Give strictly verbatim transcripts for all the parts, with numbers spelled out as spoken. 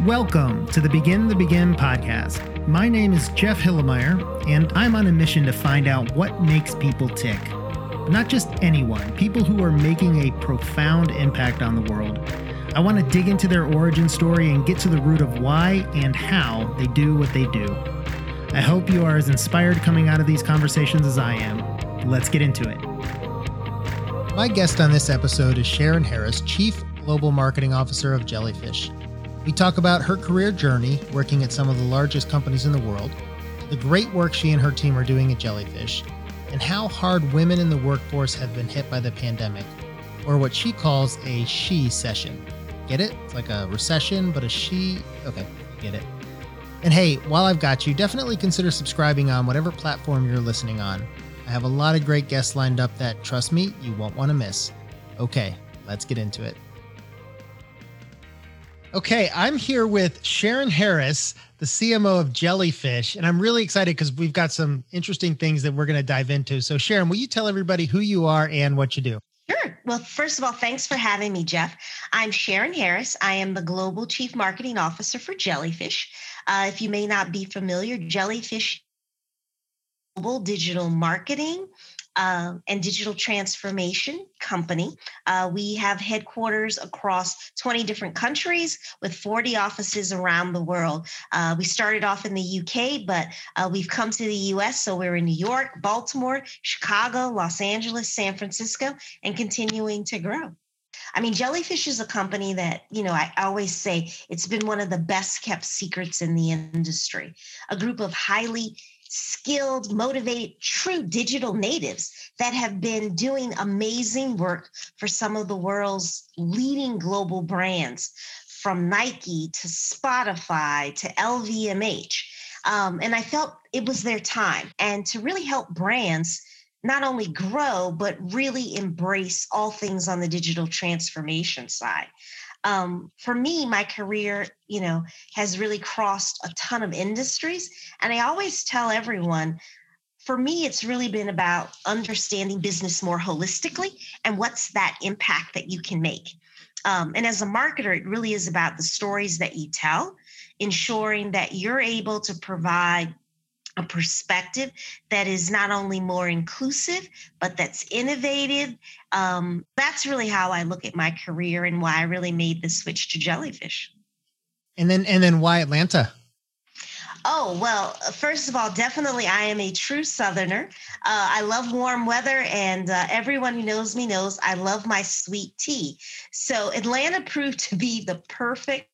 Welcome to the Begin the Begin podcast. My name is Jeff Hillemeyer, and I'm on a mission to find out what makes people tick. Not just anyone, people who are making a profound impact on the world. I want to dig into their origin story and get to the root of why and how they do what they do. I hope you are as inspired coming out of these conversations as I am. Let's get into it. My guest on this episode is Sharon Harris, Chief Global Marketing Officer of Jellyfish. We talk about her career journey working at some of the largest companies in the world, the great work she and her team are doing at Jellyfish, and how hard women in the workforce have been hit by the pandemic, or what she calls a she session. Get it? It's like a recession, but a she. Okay, get it. And hey, while I've got you, definitely consider subscribing on whatever platform you're listening on. I have a lot of great guests lined up that, trust me, you won't want to miss. Okay, let's get into it. Okay, I'm here with Sharon Harris, the C M O of Jellyfish, and I'm really excited because we've got some interesting things that we're going to dive into. So Sharon, will you tell everybody who you are and what you do? Sure. Well, first of all, thanks for having me, Jeff. I'm Sharon Harris. I am the Global Chief Marketing Officer for Jellyfish. Uh, if you may not be familiar, Jellyfish Global Digital Marketing Uh, and digital transformation company. Uh, we have headquarters across twenty different countries with forty offices around the world. Uh, we started off in the U K, but uh, we've come to the U S. So we're in New York, Baltimore, Chicago, Los Angeles, San Francisco, and continuing to grow. I mean, Jellyfish is a company that, you know, I always say it's been one of the best kept secrets in the industry. A group of highly skilled, motivated, true digital natives that have been doing amazing work for some of the world's leading global brands, from Nike to Spotify to L V M H. Um, and I felt it was their time, and to really help brands not only grow, but really embrace all things on the digital transformation side. Um, for me, my career, you know, has really crossed a ton of industries. And I always tell everyone, for me, it's really been about understanding business more holistically and what's that impact that you can make. Um, and as a marketer, it really is about the stories that you tell, ensuring that you're able to provide a perspective that is not only more inclusive, but that's innovative. Um, that's really how I look at my career and why I really made the switch to Jellyfish. And then, and then why Atlanta? Oh, well, first of all, definitely I am a true Southerner. Uh, I love warm weather, and uh, everyone who knows me knows I love my sweet tea. So Atlanta proved to be the perfect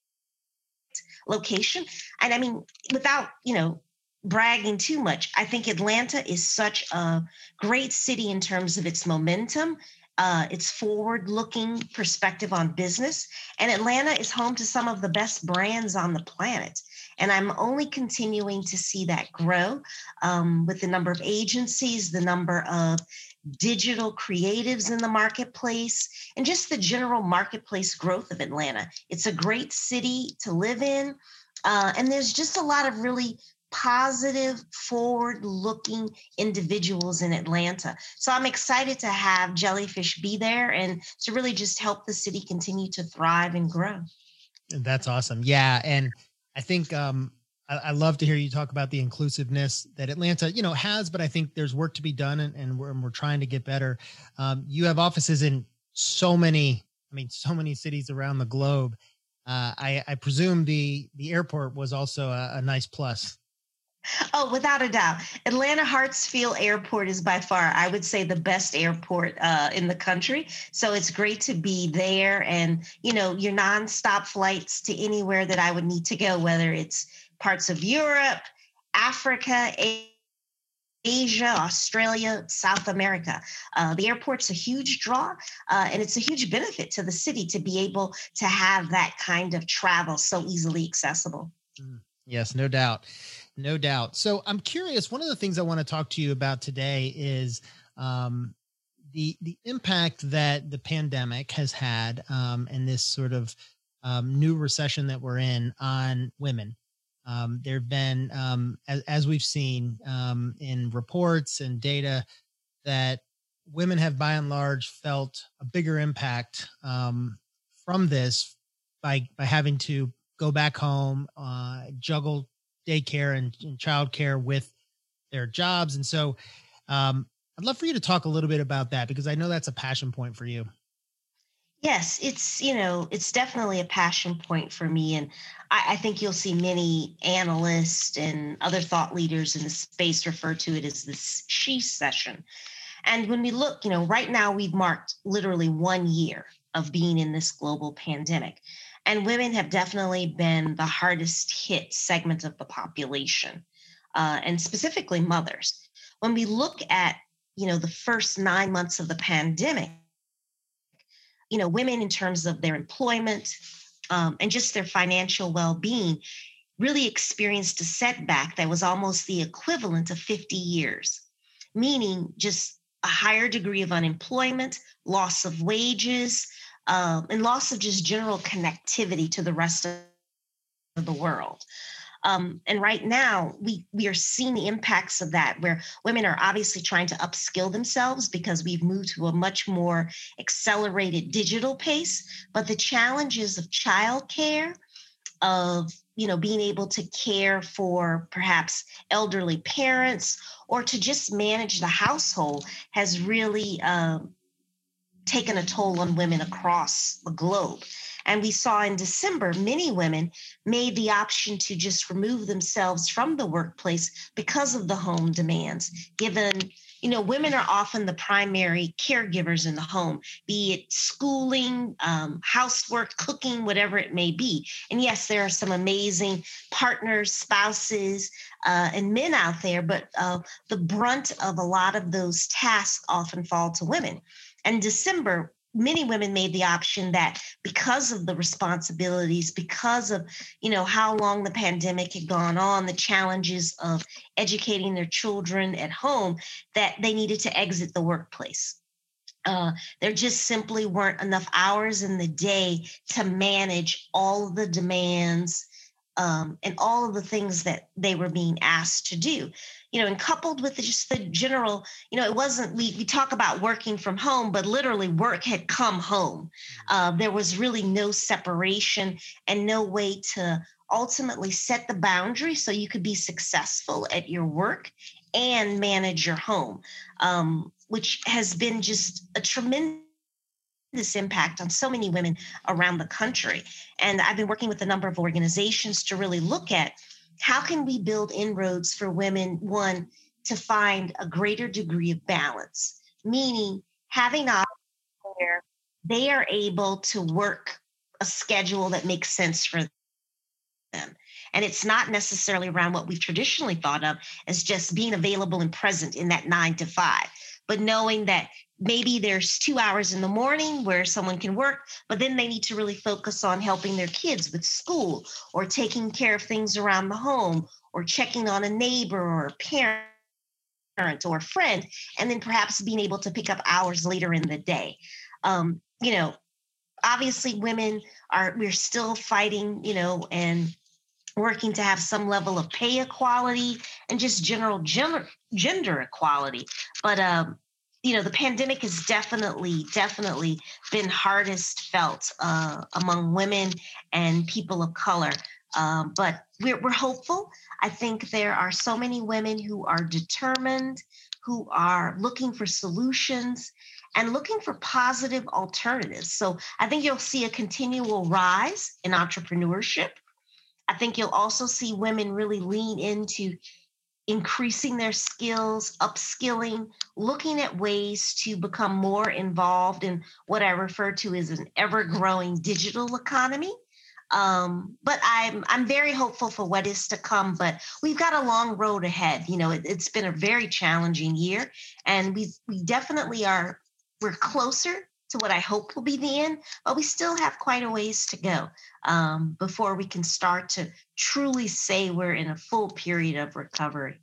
location. And I mean, without, you know, bragging too much, I think Atlanta is such a great city in terms of its momentum, uh, its forward-looking perspective on business. And Atlanta is home to some of the best brands on the planet. And I'm only continuing to see that grow um, with the number of agencies, the number of digital creatives in the marketplace, and just the general marketplace growth of Atlanta. It's a great city to live in. Uh, and there's just a lot of really positive, forward-looking individuals in Atlanta. So I'm excited to have Jellyfish be there and to really just help the city continue to thrive and grow. That's awesome. Yeah. And I think um, I, I love to hear you talk about the inclusiveness that Atlanta, you know, has, but I think there's work to be done, and, and, we're, and we're trying to get better. Um, you have offices in so many, I mean, so many cities around the globe. Uh, I, I presume the, the airport was also a, a nice plus. Oh, without a doubt. Atlanta Hartsfield Airport is by far, I would say, the best airport uh, in the country. So it's great to be there, and, you know, your nonstop flights to anywhere that I would need to go, whether it's parts of Europe, Africa, Asia, Australia, South America. Uh, the airport's a huge draw, uh, and it's a huge benefit to the city to be able to have that kind of travel so easily accessible. Yes, no doubt. No doubt. So I'm curious, one of the things I want to talk to you about today is um, the the impact that the pandemic has had um, and this sort of um, new recession that we're in on women. Um, there have been, um, as, as we've seen um, in reports and data, that women have by and large felt a bigger impact um, from this by by having to go back home, uh, juggle daycare and, and childcare with their jobs. And so um, I'd love for you to talk a little bit about that because I know that's a passion point for you. Yes, it's, you know, it's definitely a passion point for me. And I, I think you'll see many analysts and other thought leaders in the space refer to it as this she session. And when we look, you know, right now we've marked literally one year of being in this global pandemic. And women have definitely been the hardest hit segment of the population, uh, and specifically mothers. When we look at, you know, the first nine months of the pandemic, you know, women in terms of their employment um, and just their financial well-being really experienced a setback that was almost the equivalent of fifty years, meaning just a higher degree of unemployment, loss of wages, um, and loss of just general connectivity to the rest of the world. Um, and right now, we we are seeing the impacts of that, where women are obviously trying to upskill themselves because we've moved to a much more accelerated digital pace. But the challenges of childcare, of you know being able to care for perhaps elderly parents, or to just manage the household, has really um, taken a toll on women across the globe. And we saw in December, many women made the option to just remove themselves from the workplace because of the home demands, given, you know, women are often the primary caregivers in the home, be it schooling, um, housework, cooking, whatever it may be. And yes, there are some amazing partners, spouses, uh, and men out there, but uh, the brunt of a lot of those tasks often fall to women. And December, many women made the option that because of the responsibilities, because of, you know, how long the pandemic had gone on, the challenges of educating their children at home, that they needed to exit the workplace. Uh, there just simply weren't enough hours in the day to manage all of the demands, um, and all of the things that they were being asked to do. You know, and coupled with just the general, you know, it wasn't, we, we talk about working from home, but literally work had come home. Uh, there was really no separation and no way to ultimately set the boundary so you could be successful at your work and manage your home, um, which has been just a tremendous impact on so many women around the country. And I've been working with a number of organizations to really look at how can we build inroads for women, one, to find a greater degree of balance, meaning having options where they are able to work a schedule that makes sense for them. And it's not necessarily around what we've traditionally thought of as just being available and present in that nine to five, but knowing that maybe there's two hours in the morning where someone can work, but then they need to really focus on helping their kids with school, or taking care of things around the home, or checking on a neighbor or a parent or a friend, and then perhaps being able to pick up hours later in the day. Um, you know, obviously women are, we're still fighting, you know, and working to have some level of pay equality and just general gender, gender equality. But, um, you know, the pandemic has definitely, definitely been hardest felt uh, among women and people of color. Um, but we're, we're hopeful. I think there are so many women who are determined, who are looking for solutions and looking for positive alternatives. So I think you'll see a continual rise in entrepreneurship. I think you'll also see women really lean into increasing their skills, upskilling, looking at ways to become more involved in what I refer to as an ever-growing digital economy. Um, but I'm I'm very hopeful for what is to come. But we've got a long road ahead. You know, it, it's been a very challenging year, and we we definitely are. We're closer to what I hope will be the end, but we still have quite a ways to go um, before we can start to truly say we're in a full period of recovery.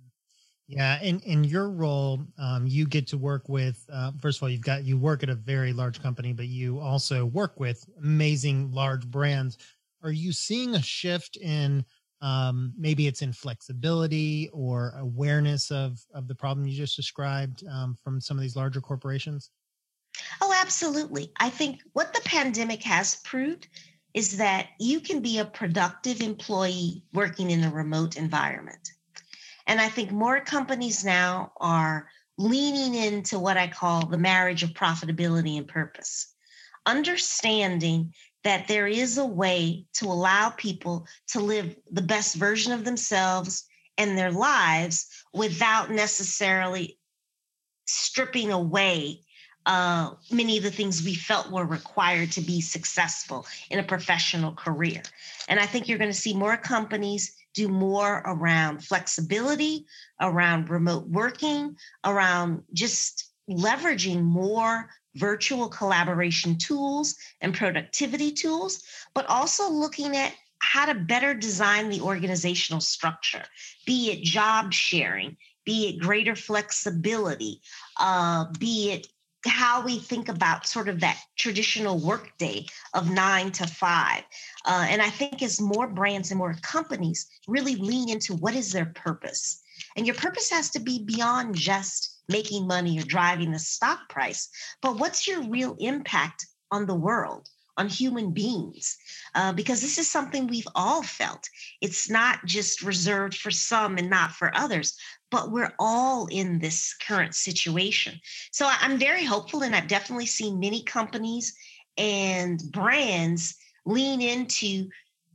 Yeah, in in your role, um, you get to work with. Uh, first of all, you've got you work at a very large company, but you also work with amazing large brands. Are you seeing a shift in um, maybe it's in flexibility or awareness of of the problem you just described um, from some of these larger corporations? Oh, absolutely. I think what the pandemic has proved is that you can be a productive employee working in a remote environment. And I think more companies now are leaning into what I call the marriage of profitability and purpose, understanding that there is a way to allow people to live the best version of themselves and their lives without necessarily stripping away uh, many of the things we felt were required to be successful in a professional career. And I think you're going to see more companies do more around flexibility, around remote working, around just leveraging more virtual collaboration tools and productivity tools, but also looking at how to better design the organizational structure, be it job sharing, be it greater flexibility, uh, be it how we think about sort of that traditional workday of nine to five. Uh, and I think as more brands and more companies really lean into what is their purpose, and your purpose has to be beyond just making money or driving the stock price, but what's your real impact on the world, on human beings? Uh, because this is something we've all felt. It's not just reserved for some and not for others, but we're all in this current situation. So I'm very hopeful, and I've definitely seen many companies and brands lean into,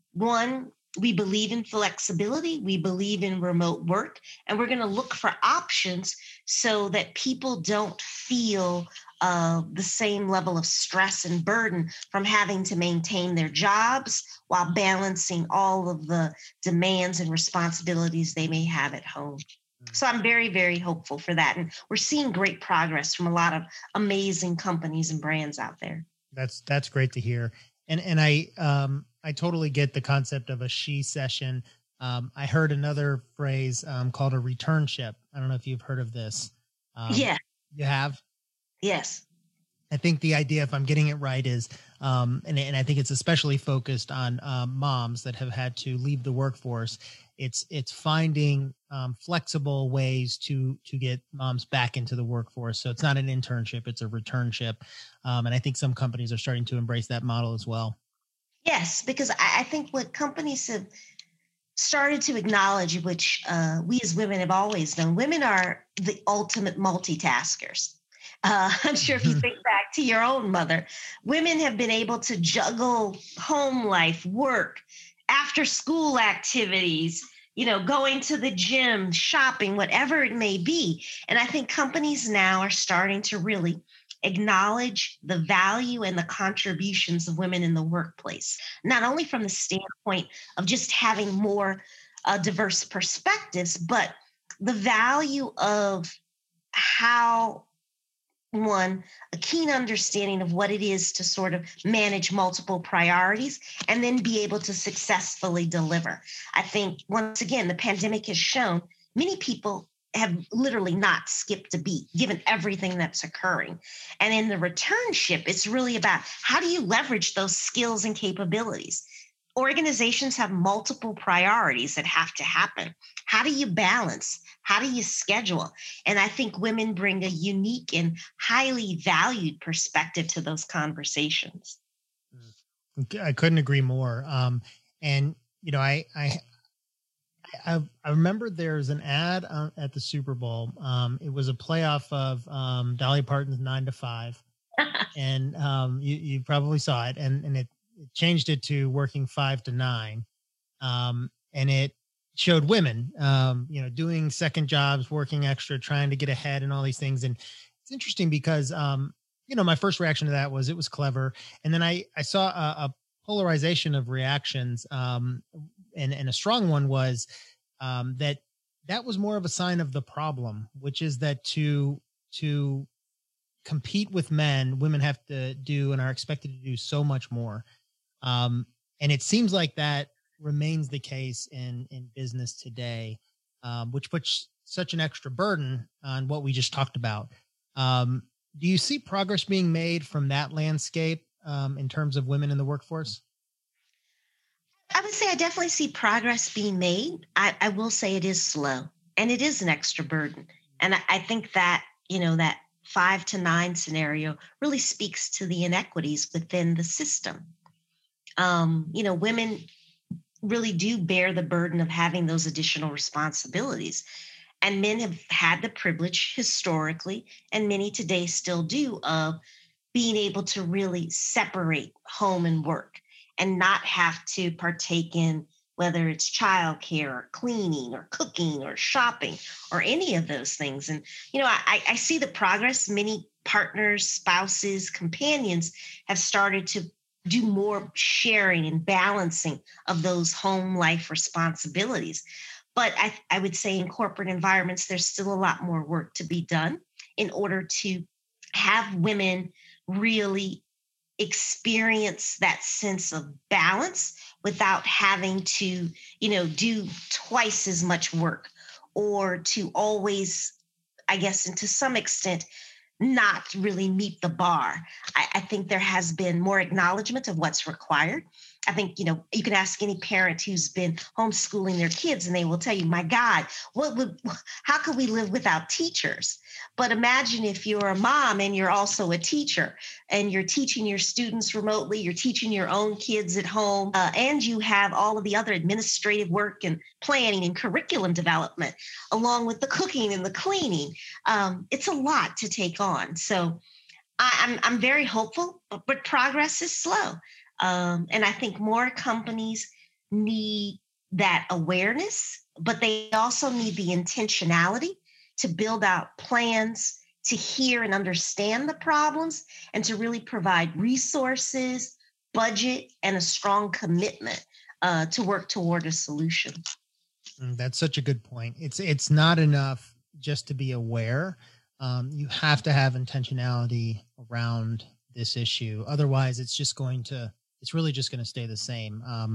one, we believe in flexibility, we believe in remote work, and we're going to look for options so that people don't feel uh, the same level of stress and burden from having to maintain their jobs while balancing all of the demands and responsibilities they may have at home. So I'm very, very hopeful for that. And we're seeing great progress from a lot of amazing companies and brands out there. That's, that's great to hear. And, and I, um, I totally get the concept of a she session. Um, I heard another phrase, um, called a returnship. I don't know if you've heard of this. Um, yeah. You have? Yes. I think the idea, if I'm getting it right, is, um, and, and I think it's especially focused on um, moms that have had to leave the workforce. It's it's finding um, flexible ways to to get moms back into the workforce. So it's not an internship; it's a returnship, um, and I think some companies are starting to embrace that model as well. Yes, because I, I think what companies have started to acknowledge, which uh, we as women have always known, women are the ultimate multitaskers. Uh, I'm sure if you think back to your own mother, women have been able to juggle home life, work, after school activities, you know, going to the gym, shopping, whatever it may be. And I think companies now are starting to really acknowledge the value and the contributions of women in the workplace, not only from the standpoint of just having more uh, diverse perspectives, but the value of how, one, a keen understanding of what it is to sort of manage multiple priorities and then be able to successfully deliver. I think, once again, the pandemic has shown many people have literally not skipped a beat, given everything that's occurring. And in the returnship, it's really about how do you leverage those skills and capabilities? Organizations have multiple priorities that have to happen. How do you balance? How do you schedule? And I think women bring a unique and highly valued perspective to those conversations. I couldn't agree more. Um, and, you know, I, I, I, I remember there's an ad uh, at the Super Bowl. Um, it was a playoff of um, Dolly Parton's Nine to Five. and um, you, you probably saw it. And, and it, it changed it to working five to nine. Um, and it showed women, um, you know, doing second jobs, working extra, trying to get ahead and all these things. And it's interesting because, um, you know, my first reaction to that was it was clever. And then I, I saw a, a polarization of reactions. Um, and, and a strong one was um, that that was more of a sign of the problem, which is that to, to compete with men, women have to do and are expected to do so much more. Um, and it seems like that remains the case in, in business today, um, which puts such an extra burden on what we just talked about. Um, do you see progress being made from that landscape um, in terms of women in the workforce? I would say I definitely see progress being made. I, I will say it is slow and it is an extra burden. And I, I think that, you know, that five to nine scenario really speaks to the inequities within the system. Um, you know, women really do bear the burden of having those additional responsibilities. And men have had the privilege historically, and many today still do, of being able to really separate home and work and not have to partake in whether it's childcare or cleaning or cooking or shopping or any of those things. And, you know, I, I see the progress. Many partners, spouses, companions have started to do more sharing and balancing of those home life responsibilities. But I, I would say in corporate environments, there's still a lot more work to be done in order to have women really experience that sense of balance without having to, you know, do twice as much work, or to always, I guess, and to some extent, not really meet the bar. I, I think there has been more acknowledgement of what's required. I think, you know, you can ask any parent who's been homeschooling their kids and they will tell you, my God, what would, how could we live without teachers? But imagine if you're a mom and you're also a teacher and you're teaching your students remotely, you're teaching your own kids at home, uh, and you have all of the other administrative work and planning and curriculum development, along with the cooking and the cleaning. Um, it's a lot to take on. So I, I'm, I'm very hopeful, but, but progress is slow. Um, and I think more companies need that awareness, but they also need the intentionality to build out plans to hear and understand the problems and to really provide resources, budget, and a strong commitment uh, to work toward a solution. Mm, That's such a good point. It's it's not enough just to be aware. Um, you have to have intentionality around this issue. Otherwise, it's just going to it's really just going to stay the same. Um,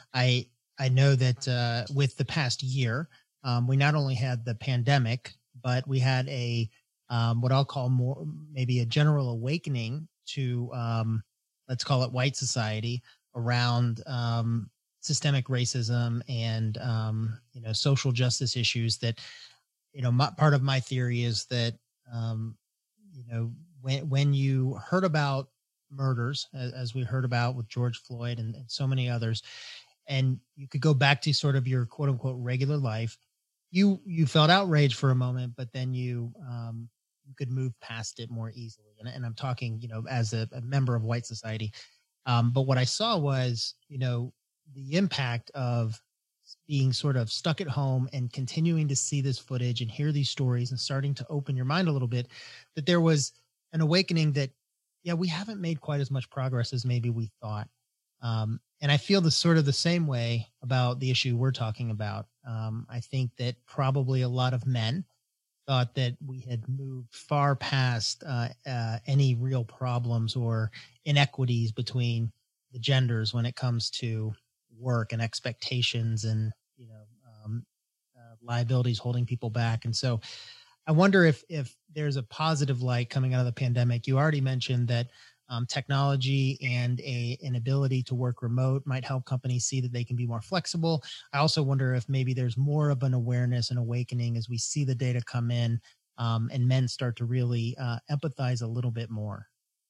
I I know that uh, with the past year, um, we not only had the pandemic, but we had a um, what I'll call more maybe a general awakening to um, let's call it white society around um, systemic racism and um, you know social justice issues. That you know my, part of my theory is that um, you know when when you heard about murders, as, as we heard about with George Floyd and, and so many others, and you could go back to sort of your quote unquote regular life, you you felt outraged for a moment, but then you um, you could move past it more easily. And, and I'm talking, you know, as a, a member of white society. Um, but what I saw was, you know, the impact of being sort of stuck at home and continuing to see this footage and hear these stories and starting to open your mind a little bit, that there was an awakening that, yeah, we haven't made quite as much progress as maybe we thought. Um, and I feel the sort of the same way about the issue we're talking about. Um, I think that probably a lot of men thought that we had moved far past uh, uh, any real problems or inequities between the genders when it comes to work and expectations and you know um, uh, liabilities holding people back. And so I wonder if if there's a positive light coming out of the pandemic. You already mentioned that um, technology and a an ability to work remote might help companies see that they can be more flexible. I also wonder if maybe there's more of an awareness and awakening as we see the data come in, um, and men start to really uh, empathize a little bit more.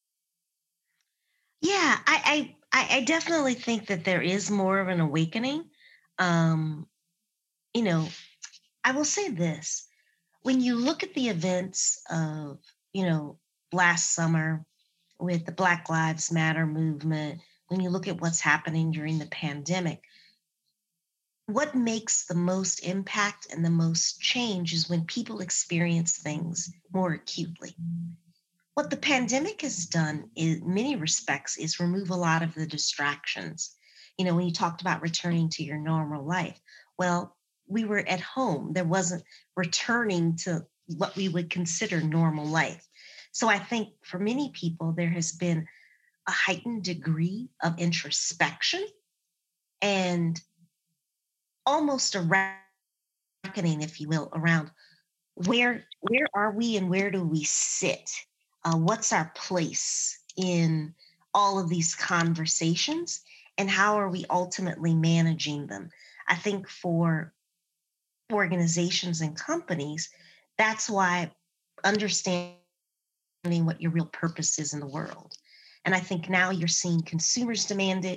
Yeah, I, I I I definitely think that there is more of an awakening. Um, you know, I will say this: when you look at the events of, you know, last summer with the Black Lives Matter movement, when you look at what's happening during the pandemic, what makes the most impact and the most change is when people experience things more acutely. What the pandemic has done in many respects is remove a lot of the distractions. You know, when you talked about returning to your normal life, well, we were at home. There wasn't returning to what we would consider normal life. So I think for many people, there has been a heightened degree of introspection and almost a reckoning, if you will, around where where are we and where do we sit? Uh, what's our place in all of these conversations, and how are we ultimately managing them? I think for organizations and companies, that's why understanding what your real purpose is in the world. And I think now you're seeing consumers demand it.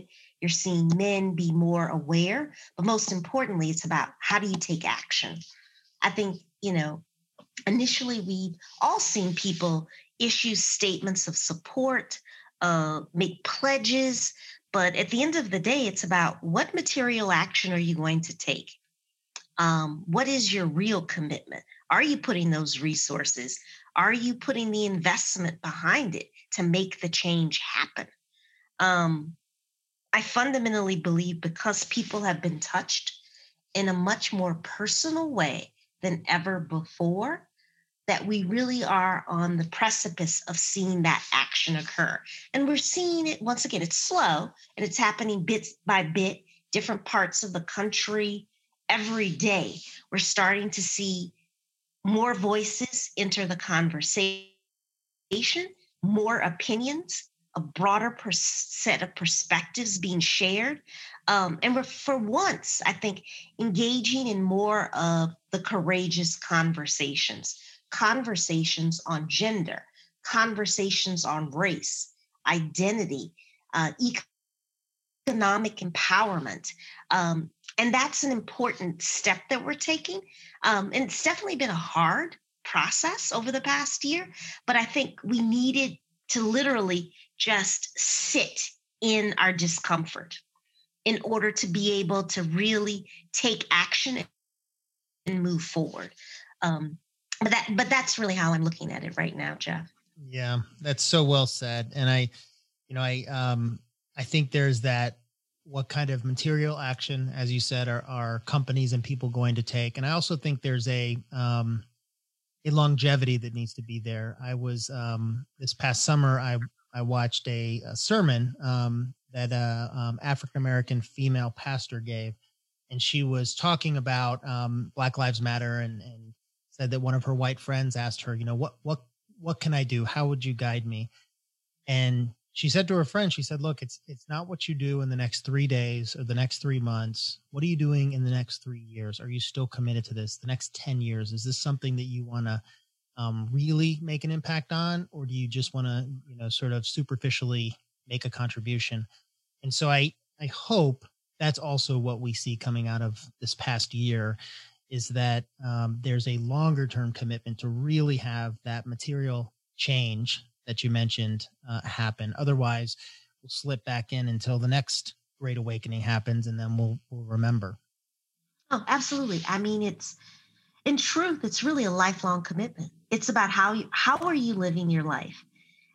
You're seeing men be more aware, but most importantly, it's about how do you take action? I think, you know, initially we've all seen people issue statements of support, uh, make pledges, but at the end of the day, it's about what material action are you going to take? Um, what is your real commitment? Are you putting those resources? Are you putting the investment behind it to make the change happen? Um, I fundamentally believe because people have been touched in a much more personal way than ever before, that we really are on the precipice of seeing that action occur. And we're seeing it, once again, it's slow and it's happening bit by bit, different parts of the country every day. We're starting to see more voices enter the conversation, more opinions, a broader pers- set of perspectives being shared. Um, and we're, for once, I think, engaging in more of the courageous conversations, conversations on gender, conversations on race, identity, uh, economic empowerment. Um, and that's an important step that we're taking. Um, and it's definitely been a hard process over the past year, but I think we needed to literally just sit in our discomfort in order to be able to really take action and move forward. Um, but that, but that's really how I'm looking at it right now, Jeff. Yeah, that's so well said. And I, you know, I, um, I think there's that, what kind of material action, as you said, are, are companies and people going to take? And I also think there's a, um, a longevity that needs to be there. I was, um, this past summer, I, I watched a, a sermon, um, that a, um, African-American female pastor gave, and she was talking about, um, Black Lives Matter, and, and said that one of her white friends asked her, you know, what, what, what can I do? How would you guide me? And she said to her friend, she said, look, it's, it's not what you do in the next three days or the next three months. What are you doing in the next three years? Are you still committed to this? The next ten years, is this something that you want to um, really make an impact on? Or do you just want to, you know, sort of superficially make a contribution? And so I, I hope that's also what we see coming out of this past year, is that um, there's a longer term commitment to really have that material change that you mentioned uh, happen. Otherwise, we'll slip back in until the next great awakening happens, and then we'll we'll remember. Oh, absolutely. I mean, it's, in truth, it's really a lifelong commitment. It's about how you, how are you living your life?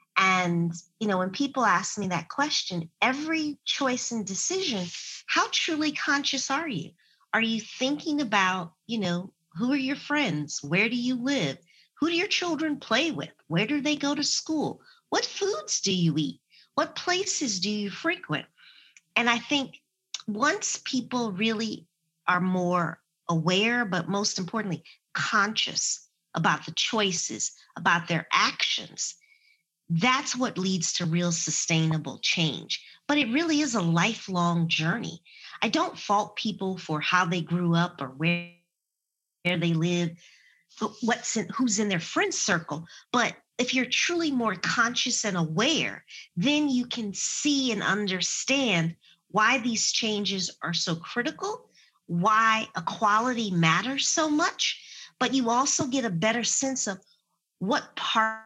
And, you know, when people ask me that question, every choice and decision, how truly conscious are you? Are you thinking about, you know, who are your friends? Where do you live? Who do your children play with? Where do they go to school? What foods do you eat? What places do you frequent? And I think once people really are more aware, but most importantly, conscious about the choices, about their actions, that's what leads to real sustainable change. But it really is a lifelong journey. I don't fault people for how they grew up or where, where they live, what's in, who's in their friend circle. But if you're truly more conscious and aware, then you can see and understand why these changes are so critical, why equality matters so much, but you also get a better sense of what part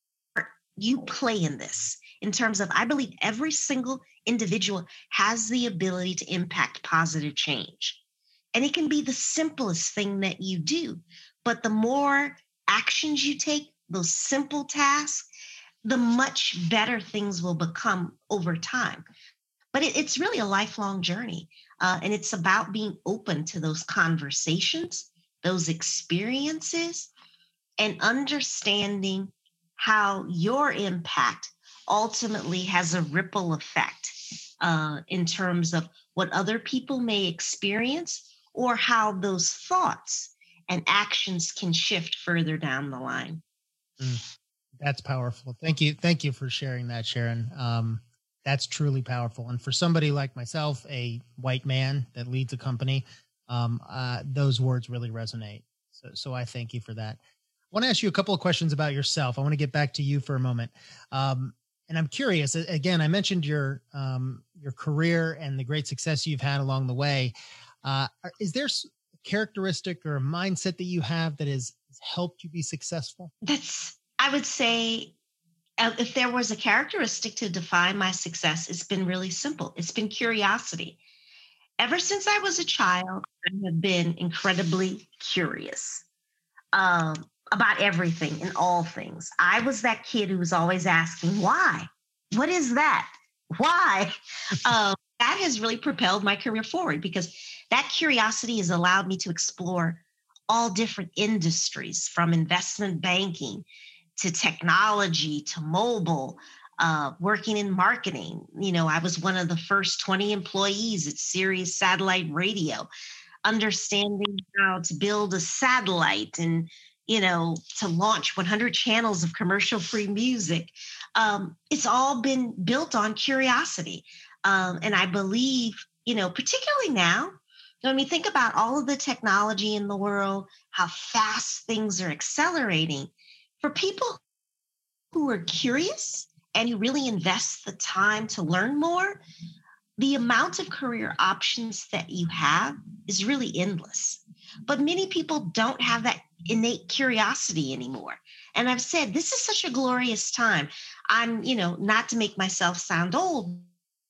you play in this, in terms of, I believe every single individual has the ability to impact positive change. And it can be the simplest thing that you do. But the more actions you take, those simple tasks, the much better things will become over time. But it, it's really a lifelong journey. Uh, and it's about being open to those conversations, those experiences, and understanding how your impact ultimately has a ripple effect uh, in terms of what other people may experience, or how those thoughts and actions can shift further down the line. Mm, that's powerful. Thank you. Thank you for sharing that, Sharon. Um, that's truly powerful. And for somebody like myself, a white man that leads a company, um, uh, those words really resonate. So, so I thank you for that. I want to ask you a couple of questions about yourself. I want to get back to you for a moment. Um, and I'm curious, again, I mentioned your, um, your your career and the great success you've had along the way. Uh, are- is there s- a characteristic or a mindset that you have that has, has helped you be successful? That's, I would say, uh, if there was a characteristic to define my success, it's been really simple. It's been curiosity. Ever since I was a child, I have been incredibly curious um, about everything and all things. I was that kid who was always asking, why? What is that? Why? Um, that has really propelled my career forward because that curiosity has allowed me to explore all different industries from investment banking to technology to mobile, uh, working in marketing. You know, I was one of the first twenty employees at Sirius Satellite Radio, understanding how to build a satellite and, you know, to launch one hundred channels of commercial free music. Um, it's all been built on curiosity. Um, and I believe, you know, particularly now, when we think about all of the technology in the world, how fast things are accelerating, for people who are curious and who really invest the time to learn more, the amount of career options that you have is really endless. But many people don't have that innate curiosity anymore. And I've said, this is such a glorious time. I'm, you know, not to make myself sound old,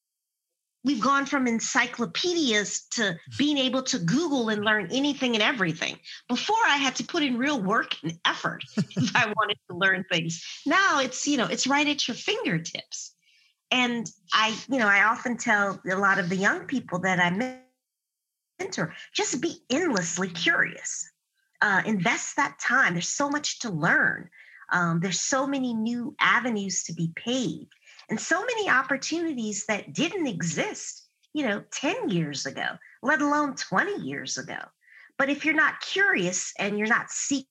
we've gone from encyclopedias to being able to Google and learn anything and everything. Before, I had to put in real work and effort if I wanted to learn things. Now it's, you know, it's right at your fingertips. And I, you know, I often tell a lot of the young people that I mentor, just be endlessly curious. Uh, invest that time. There's so much to learn. Um, there's so many new avenues to be paved and so many opportunities that didn't exist, you know, ten years ago, let alone twenty years ago. But if you're not curious and you're not seeking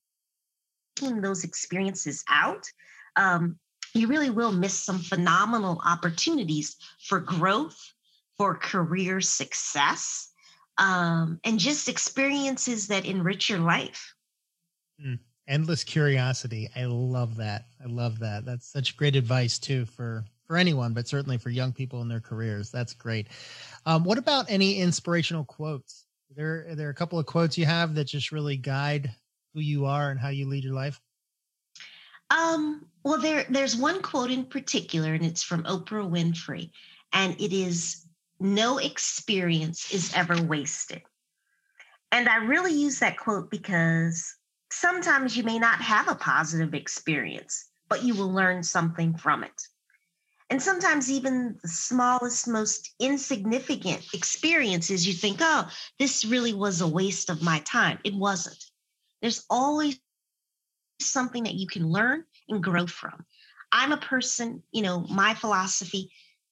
those experiences out, um, you really will miss some phenomenal opportunities for growth, for career success, um, and just experiences that enrich your life. Mm. Endless curiosity. I love that. I love that. That's such great advice too for for anyone, but certainly for young people in their careers. That's great. Um, what about any inspirational quotes? There, are there a couple of quotes you have that just really guide who you are and how you lead your life? Um, well, there there's one quote in particular, and it's from Oprah Winfrey, and it is, "No experience is ever wasted." And I really use that quote because sometimes you may not have a positive experience, but you will learn something from it. And sometimes even the smallest, most insignificant experiences, you think, oh, this really was a waste of my time. It wasn't. There's always something that you can learn and grow from. I'm a person, you know, my philosophy,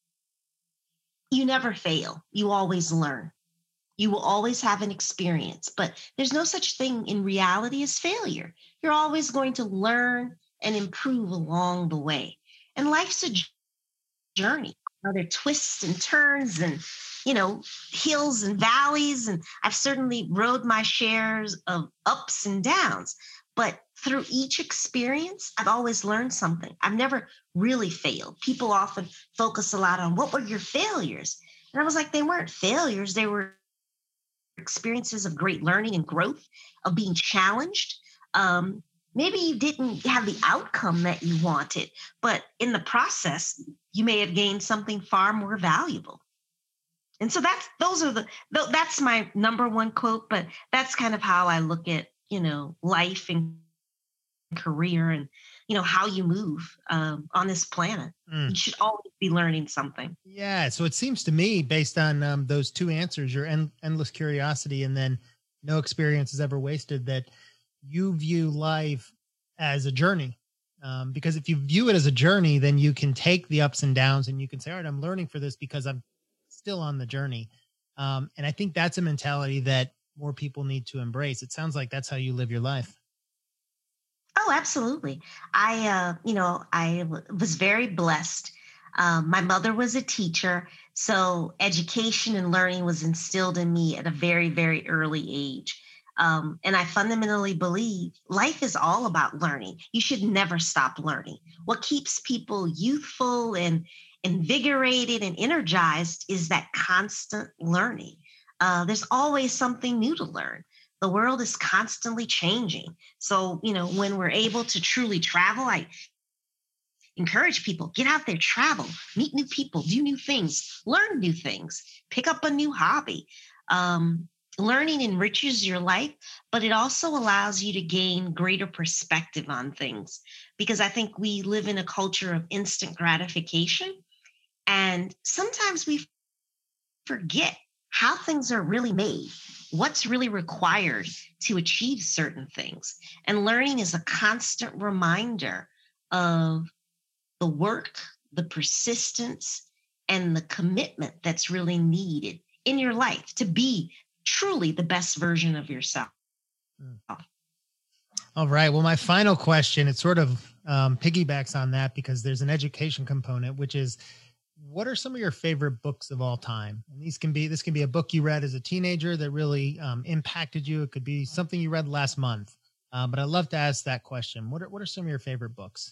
you never fail. You always learn. You will always have an experience, but there's no such thing in reality as failure. You're always going to learn and improve along the way. And life's a journey. You know, there are twists and turns and, you know, hills and valleys. And I've certainly rode my shares of ups and downs. But through each experience, I've always learned something. I've never really failed. People often focus a lot on what were your failures? And I was like, they weren't failures. They were experiences of great learning and growth, of being challenged. Um, maybe you didn't have the outcome that you wanted, but in the process, you may have gained something far more valuable. And so that's those are the tho- that's my number one quote, but that's kind of how I look at, you know, life and career and, you know, how you move um, on this planet. Mm. You should always be learning something. Yeah. So it seems to me, based on um, those two answers, your en- endless curiosity and then no experience is ever wasted, that you view life as a journey. Um, because if you view it as a journey, then you can take the ups and downs and you can say, all right, I'm learning for this because I'm still on the journey. Um, and I think that's a mentality that more people need to embrace. It sounds like that's how you live your life. Oh, absolutely. I, uh, you know, I w- was very blessed. Um, my mother was a teacher, so education and learning was instilled in me at a very, very early age. Um, and I fundamentally believe life is all about learning. You should never stop learning. What keeps people youthful and invigorated and energized is that constant learning. Uh, there's always something new to learn. The world is constantly changing. So, you know, when we're able to truly travel, I encourage people, get out there, travel, meet new people, do new things, learn new things, pick up a new hobby. Um, learning enriches your life, but it also allows you to gain greater perspective on things, because I think we live in a culture of instant gratification. And sometimes we forget how things are really made, what's really required to achieve certain things. And learning is a constant reminder of the work, the persistence, and the commitment that's really needed in your life to be truly the best version of yourself. All right. Well, my final question, it sort of um, piggybacks on that, because there's an education component, which is, what are some of your favorite books of all time? And these can be, this can be a book you read as a teenager that really um, impacted you. It could be something you read last month. Uh, but I'd love to ask that question. What are, what are some of your favorite books?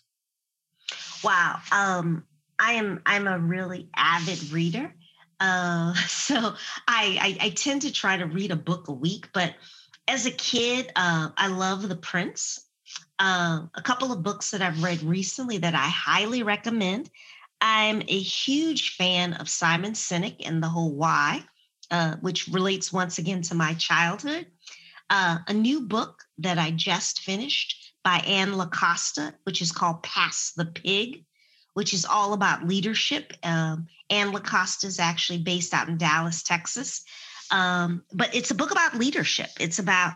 Wow. Um, I am, I'm a really avid reader. Uh, so I, I, I tend to try to read a book a week, but as a kid, uh, I love The Prince. Uh, a couple of books that I've read recently that I highly recommend. I'm a huge fan of Simon Sinek and the whole why, uh, which relates once again to my childhood. Uh, a new book that I just finished by Anne LaCosta, which is called Pass the Pig, which is all about leadership. Um, Anne LaCosta is actually based out in Dallas, Texas. Um, but it's a book about leadership. It's about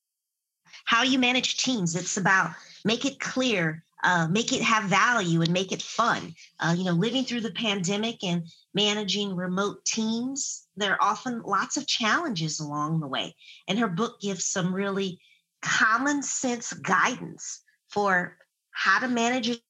how you manage teams. It's about make it clear, uh, make it have value, and make it fun. Uh, you know, living through the pandemic and managing remote teams, there are often lots of challenges along the way. And her book gives some really common sense guidance for how to manage a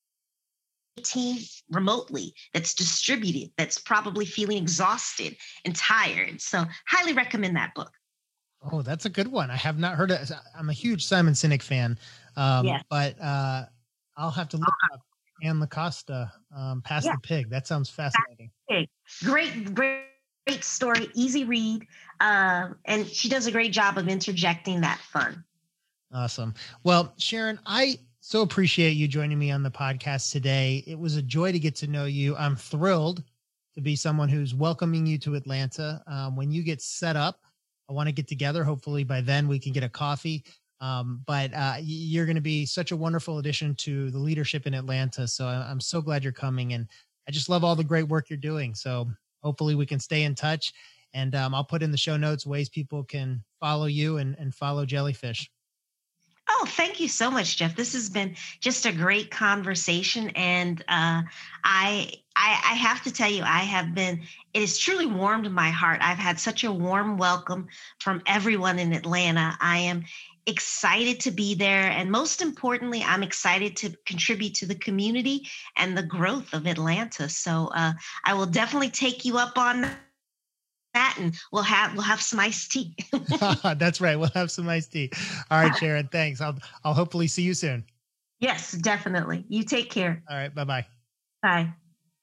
team remotely that's distributed, that's probably feeling exhausted and tired. So highly recommend that book. Oh, that's a good one. I have not heard it. I'm a huge Simon Sinek fan, um, yes. but uh, I'll have to look up Anne LaCosta, um, Pass yeah. the Pig. That sounds fascinating. Great, great, great story, easy read. Uh, and she does a great job of interjecting that fun. Awesome. Well, Sharon, I so appreciate you joining me on the podcast today. It was a joy to get to know you. I'm thrilled to be someone who's welcoming you to Atlanta. Um, when you get set up, I want to get together. Hopefully by then we can get a coffee. Um, but uh, you're going to be such a wonderful addition to the leadership in Atlanta. So I'm so glad you're coming, and I just love all the great work you're doing. So hopefully we can stay in touch, and um, I'll put in the show notes ways people can follow you and, and follow Jellyfish. Oh, thank you so much, Jeff. This has been just a great conversation. And uh, I, I I have to tell you, I have been, it has truly warmed my heart. I've had such a warm welcome from everyone in Atlanta. I am excited to be there. And most importantly, I'm excited to contribute to the community and the growth of Atlanta. So uh, I will definitely take you up on that. That and we'll have we'll have some iced tea. That's right. We'll have some iced tea. All right, Sharon. Thanks. I'll I'll hopefully see you soon. Yes, definitely. You take care. All right. Bye-bye. Bye.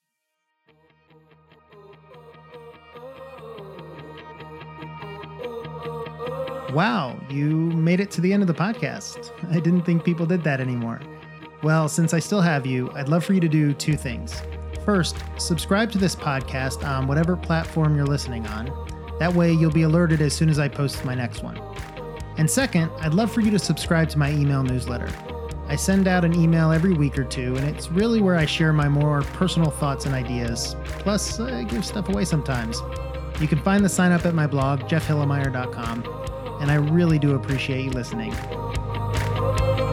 Wow, you made it to the end of the podcast. I didn't think people did that anymore. Well, since I still have you, I'd love for you to do two things. First, subscribe to this podcast on whatever platform you're listening on. That way you'll be alerted as soon as I post my next one. And second, I'd love for you to subscribe to my email newsletter. I send out an email every week or two, and it's really where I share my more personal thoughts and ideas. Plus, I give stuff away sometimes. You can find the sign up at my blog, jeff hillemeyer dot com, and I really do appreciate you listening.